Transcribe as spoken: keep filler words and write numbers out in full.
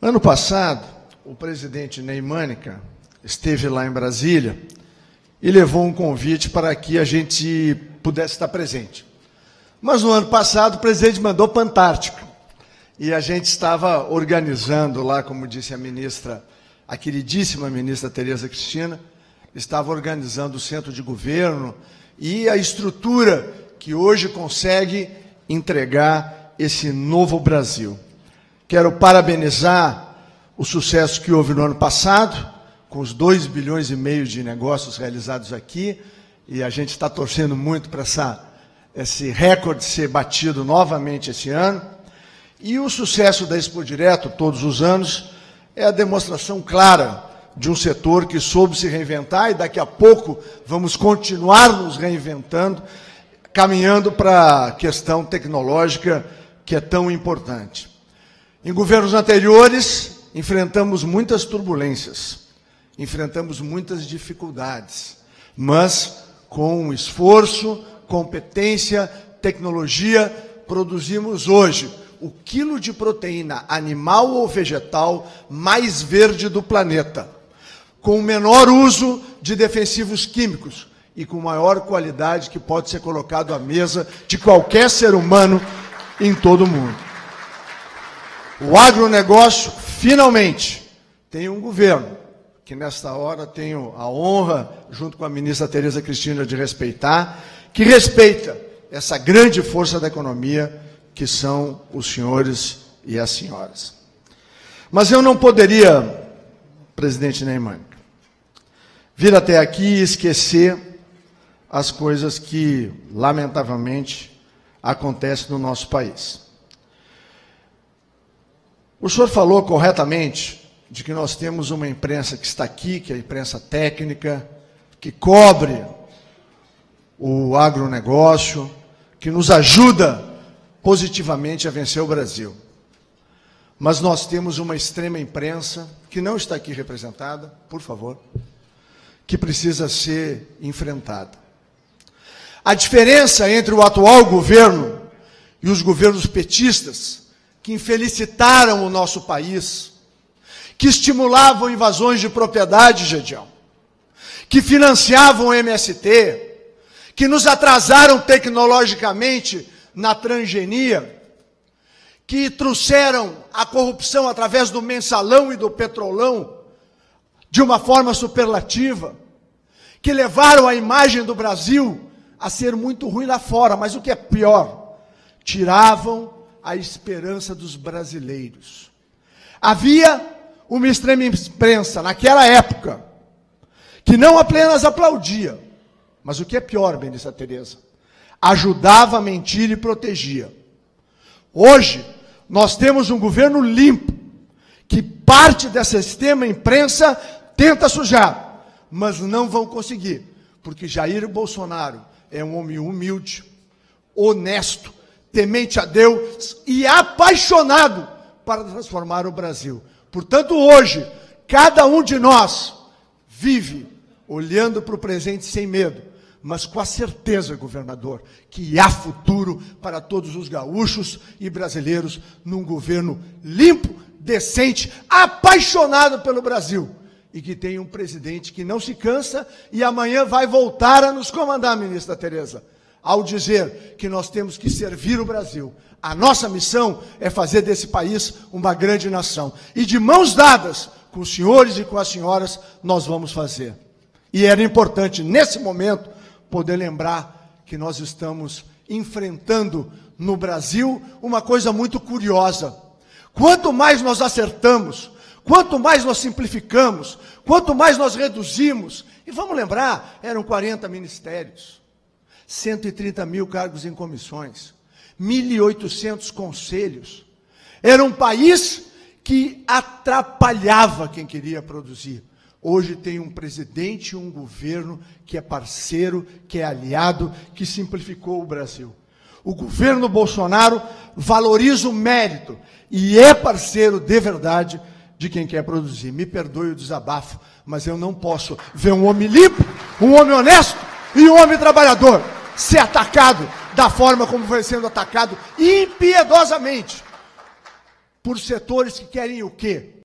Ano passado, o presidente Ney Mânica esteve lá em Brasília e levou um convite para que a gente pudesse estar presente. Mas no ano passado o presidente mandou para a Antártica e a gente estava organizando lá, como disse a ministra, a queridíssima ministra Tereza Cristina, estava organizando o centro de governo e a estrutura que hoje consegue entregar esse novo Brasil. Quero parabenizar o sucesso que houve no ano passado, com os dois bilhões e meio de negócios realizados aqui, e a gente está torcendo muito para essa, esse recorde ser batido novamente esse ano. E o sucesso da Expo Direto, todos os anos, é a demonstração clara de um setor que soube se reinventar, e daqui a pouco vamos continuar nos reinventando, caminhando para a questão tecnológica que é tão importante. Em governos anteriores, enfrentamos muitas turbulências, enfrentamos muitas dificuldades, mas com esforço, competência, tecnologia, produzimos hoje o quilo de proteína animal ou vegetal mais verde do planeta, com o menor uso de defensivos químicos e com maior qualidade que pode ser colocado à mesa de qualquer ser humano em todo o mundo. O agronegócio, finalmente, tem um governo, que nesta hora tenho a honra, junto com a ministra Tereza Cristina, de respeitar, que respeita essa grande força da economia, que são os senhores e as senhoras. Mas eu não poderia, presidente Ney Mânica, vir até aqui e esquecer as coisas que, lamentavelmente, acontecem no nosso país. O senhor falou corretamente de que nós temos uma imprensa que está aqui, que é a imprensa técnica, que cobre o agronegócio, que nos ajuda positivamente a vencer o Brasil. Mas nós temos uma extrema imprensa, que não está aqui representada, por favor, que precisa ser enfrentada. A diferença entre o atual governo e os governos petistas, que infelicitaram o nosso país, que estimulavam invasões de propriedade, Gedião, que financiavam o M S T, que nos atrasaram tecnologicamente na transgenia, que trouxeram a corrupção através do mensalão e do petrolão de uma forma superlativa, que levaram a imagem do Brasil a ser muito ruim lá fora, mas o que é pior, tiravam a esperança dos brasileiros. Havia uma extrema imprensa, naquela época, que não apenas aplaudia, mas o que é pior, ministra Tereza, ajudava a mentir e protegia. Hoje, nós temos um governo limpo, que parte dessa extrema imprensa tenta sujar, mas não vão conseguir, porque Jair Bolsonaro é um homem humilde, honesto, temente a Deus e apaixonado para transformar o Brasil. Portanto, hoje, cada um de nós vive olhando para o presente sem medo, mas com a certeza, governador, que há futuro para todos os gaúchos e brasileiros num governo limpo, decente, apaixonado pelo Brasil e que tem um presidente que não se cansa e amanhã vai voltar a nos comandar, ministra Tereza, ao dizer que nós temos que servir o Brasil. A nossa missão é fazer desse país uma grande nação. E de mãos dadas com os senhores e com as senhoras, nós vamos fazer. E era importante, nesse momento, poder lembrar que nós estamos enfrentando no Brasil uma coisa muito curiosa. Quanto mais nós acertamos, quanto mais nós simplificamos, quanto mais nós reduzimos, e vamos lembrar, eram quarenta ministérios, cento e trinta mil cargos em comissões, mil e oitocentos conselhos. Era um país que atrapalhava quem queria produzir. Hoje tem um presidente e um governo que é parceiro, que é aliado, que simplificou o Brasil. O governo Bolsonaro valoriza o mérito e é parceiro de verdade de quem quer produzir. Me perdoe o desabafo, mas eu não posso ver um homem limpo, um homem honesto e um homem trabalhador ser atacado da forma como foi sendo atacado impiedosamente por setores que querem o quê?